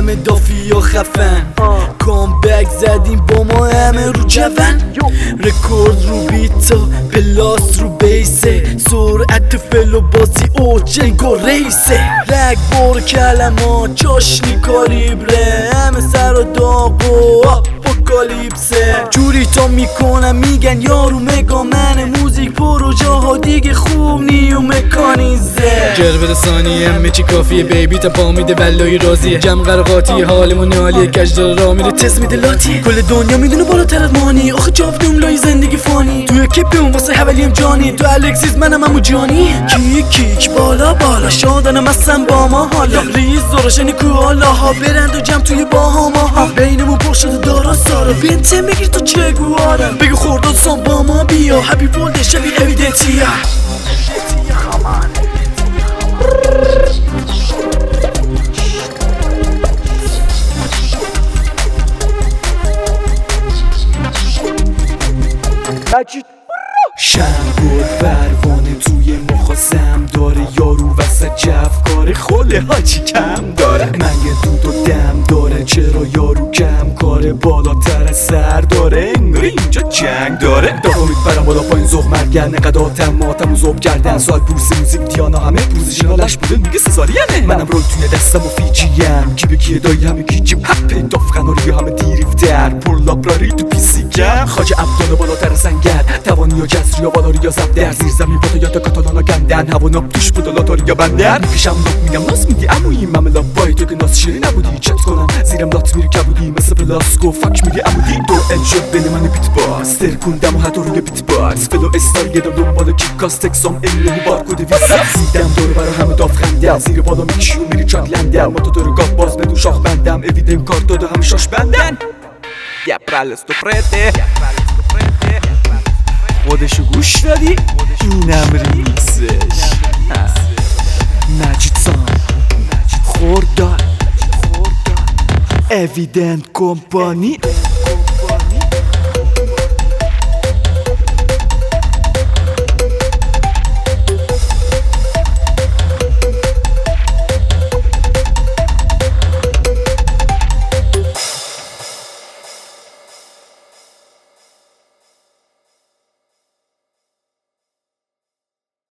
همه دافی و خفن کامبک زدیم با ما همه رو جون رکورد رو بیتا پلاس رو بیسه سرعت فلو بازی او جنگ و ریسه رگ بار کلمات جاشنی کالیبره همه سر و داغ و اپوکالیپسه جوری تا میکنم میگن یارو مگا من موزیک پروژه ها دیگه خوب نی و مکانیزه جربه ثانی همه چی کافیه بیبی تا پا میده ولایی راضیه جمع قرقاتی حالمون عالیه کجدار را میره تست میده لاتی کل دنیا میدونه بالاتر از مانی آخه جاودون لای زندگی فانی توی کیپیم واسه حولیم جانی تو الکسیس منم همو جانی کیک بالا بالا شادنم اصلا با ما حالا ریز زورشنی کوالا ها برند و جمع توی باهاما ها بینمون پر شده دارا سارا بنته میگیر تو چگو آرم بگو خورداد سان با ما بیا هپی ولد شبی اویدنتیا شنگور پروانه توی مخاسم داره یارو وسط جفکاره خوله هاچی کم داره من یه دود و دم داره چرا یارو کم کاره بالاتر سر داره انگار اینجا جنگ داره داغا میبرم بالا پایین زغ مرگن نقداتم ماتم و زوب کردن سال بورس موزیک دیانا همه پوزیشنالش بوده میگه سزارینه منم رول توی دستم و فیجیم کی به کیه دایی همه گیجیم هپه دافغناری همه دیریفتر پر لابراری تو پیسیکم خاج عبدالله بالاتر سنگر توانی و جسری و بالاری یا زب در زیر زمین با تو یاد کاتالانا گندن هوا ناب توش بود و لاتاری یا بندر میکشم لات میگم ناس میدی امویی مملا بای تو که ناس شیری نبودی چت کنم زیرم لات میری کبودی مثل پلاسکو فک میگه امودی دو انشد بین من بیت باکس ترکوندم و حتی روی بیت باکس فلو استایل گدم دنبال کیکاس تکسام اله و بارکود ویزا زیدم دور برا همه داف خندم زیر بالا میکشی و میری چاک لندم ماتو دور گاف باز بدون شاخ بندم اویدن کار داده همه شاش بندن sto prete خودشو گوش دادی؟ اینم ریکسش مجید سان خورداد اویدنت کمپانی